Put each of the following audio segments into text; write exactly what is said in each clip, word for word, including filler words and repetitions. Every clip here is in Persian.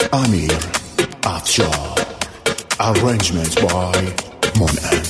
Amir Afshar. Arrangement by Monan.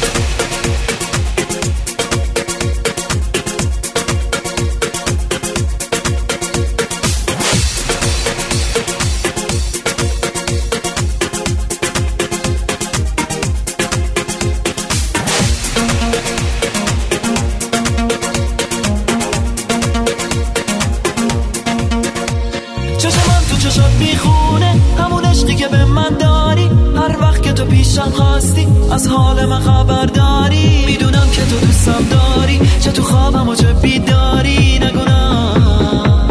از حال من خبرداری، میدونم که تو دوستم داری، چه تو خوابم و چه بیداری. نگونم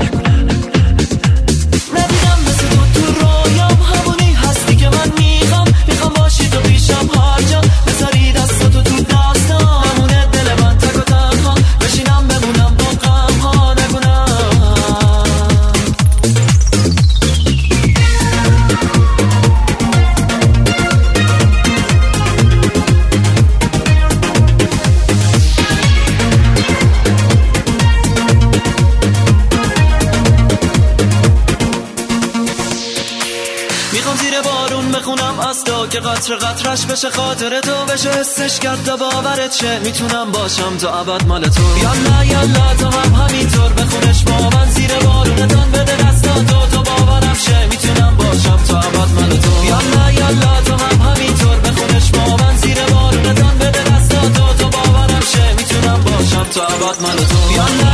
ندیدم مثل تو تو رویام، همونی هستی که من میخوام، میخوام باشی تو پیشم هر جا، بذاری دستاتو تو دستام، همونه دل من تک و تنها، بشینم بمونم با غم ها. نگونم که قطر قطرش بشه خاطر تو، بشه حسش کرد تا باورت شه، میتونم باشم تا ابد مال تو. یالا یالا تو هم همینطور بخونش با من زیر بارونتان، بده دستاتو تو باورم شه، میتونم باشم تا ابد مال تو. یالا یالا تو هم همینطور بخونش با من زیر بارونتان، بده دستاتو تو باورم شه، میتونم باشم تا ابد مال تو. یالا